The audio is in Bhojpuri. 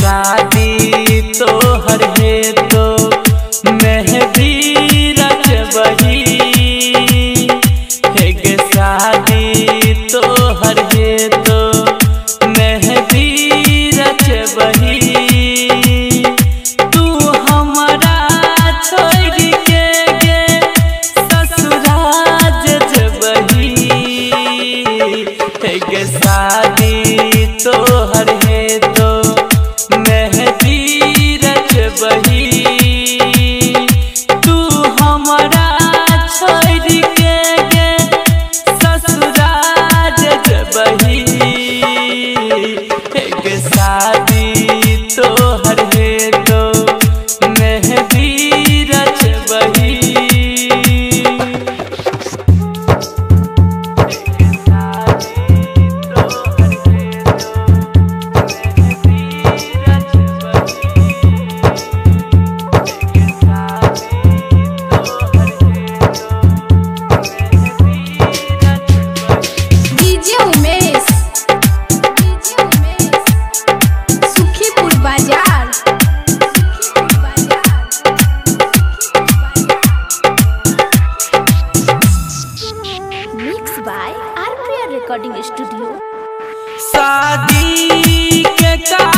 शादी तोहर है तो मेहंदी रचबही हेगे शादी तोहर है तो मेहंदी रचबही तू हमरा छोड़ के गे ससुराल जबही हेगे शादी तोहर है तो मेहंदी रचबही तू हमरा छोड़ के गे ससुराल जबही हेगे शादी तोहर है तो मेहंदी रचबही डीजे उमेश सुखीपुर बाजार mix by RPR recording studio. शादी के